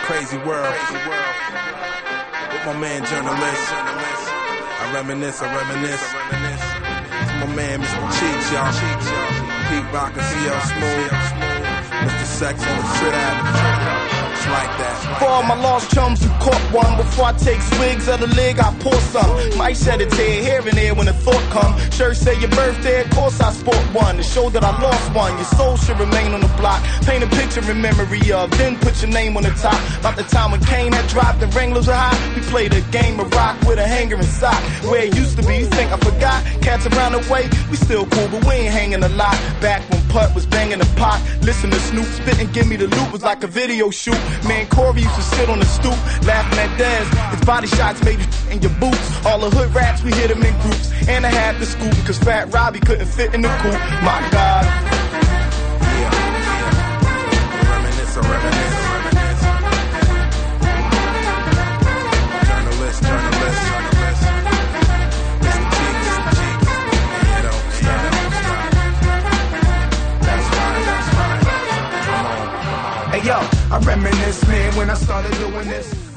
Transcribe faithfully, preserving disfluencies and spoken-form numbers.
Crazy world. With my man journalist. I reminisce, I reminisce. With my man Mister Cheeks, y'all. Pete Rock and C L Smooth. Mister Sex on the trip. It's like that. For all my lost chums who caught one, before I take swigs of the leg, I pour some. Might shed a tear here and there when a thought come. Shirt say your birthday, of course I sport one. To show that I lost one, your soul should remain on the block. Paint a picture in memory of, then put your name on the top. About the time when Kane had dropped and Wranglers were hot, we played a game of rock with a hanger and sock. Where it used to be, you think I forgot? Cats around the way, we still cool, but we ain't hanging a lot. Back when Putt was banging the pot, listen to Snoop spit and give me the loot was like a video shoot. Man, Corey used to sit on the stoop, laughing at Dez. His body shots made you in your boots. All the hood rats, we hit them in groups. And I had to scoop because Fat Robbie couldn't fit in the coupe. My God. Yeah, yeah. Reminisce, reminisce, reminisce. Journalist, journalist, journalist. Mister Cheeks, Mister Cheeks. You know, stop, stop. That's right, that's right. Come on, come on. Hey yo, I reminisce, man, when I started doing this.